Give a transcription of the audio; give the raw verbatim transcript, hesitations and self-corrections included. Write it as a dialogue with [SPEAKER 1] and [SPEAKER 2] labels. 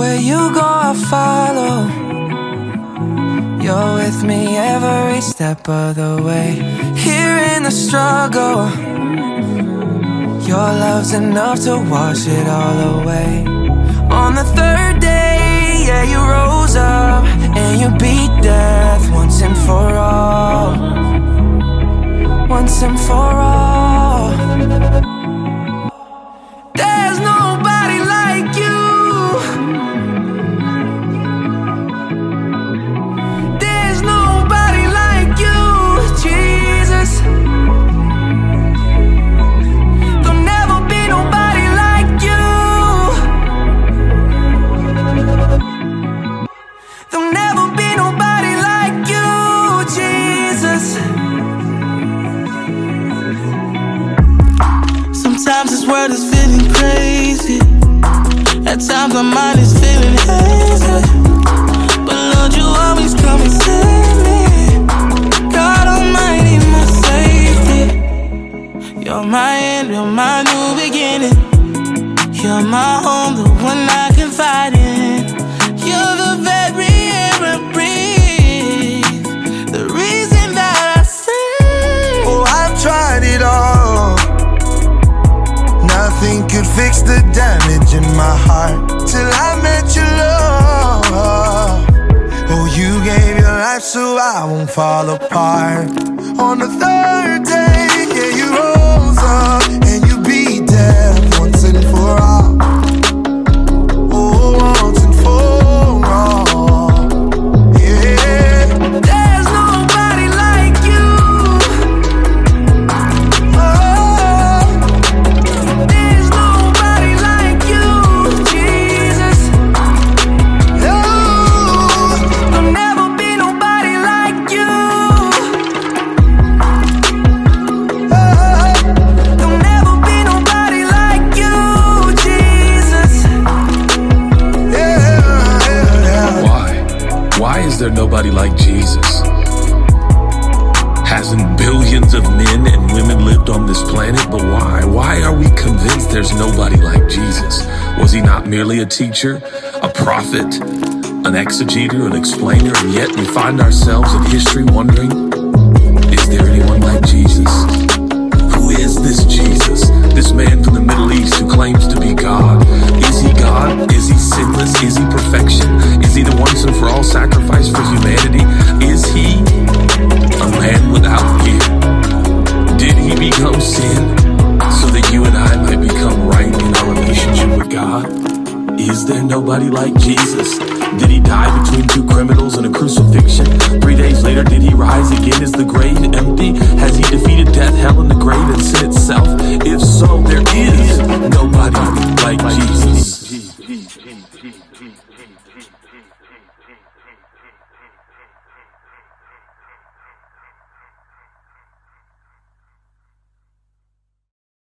[SPEAKER 1] Where you go, I follow. You're with me every step of the way. Here in the struggle, your love's enough to wash it all away. On the third day, yeah, you rose up and you beat death once and for all. Once and for all. There's nobody like you. There's nobody like you, Jesus. There'll never be nobody like you. There'll never be nobody like you, Jesus. Sometimes this world is feeling crazy. At times my mind is feeling hazy. But Lord, you always come and save me. God Almighty, my safety. You're my end, you're my new beginning. You're my home, the one I confide in. You're the very air I breathe, the reason that I sing.
[SPEAKER 2] Oh, I've tried it all. Nothing could fix the damage in my heart till I met your love. Oh, you gave your life so I won't fall apart. On the third day, yeah, you rose up and you beat death once and for all. Oh, once and for all. Yeah.
[SPEAKER 1] There's nobody like you.
[SPEAKER 2] Oh.
[SPEAKER 1] There's nobody like you, Jesus.
[SPEAKER 2] No.
[SPEAKER 1] There'll never be nobody like you. There'll never be nobody like you, Jesus.
[SPEAKER 2] Yeah, yeah, yeah.
[SPEAKER 3] Why? Why is there nobody like Jesus? Hasn't billions of men and women lived on this planet? But why? Why are we convinced there's nobody like Jesus? Was he not merely a teacher, a prophet, an exegeter, an explainer? And yet we find ourselves in history wondering, is there anyone like Jesus? Who is this Jesus? This man from the Middle East who claims to be God? Is he God? Is he sinless? Is he perfection? Is he the once and for all sacrifice for humanity? Is he a man without fear? Did he become sin so that you and I might become right in our relationship with God? Is there nobody like Jesus? Did he die between two criminals in a crucifixion? Three days later, did he rise again? Is the grave empty? Has he defeated death, hell, and the grave and sin itself? If so, there is nobody like Jesus.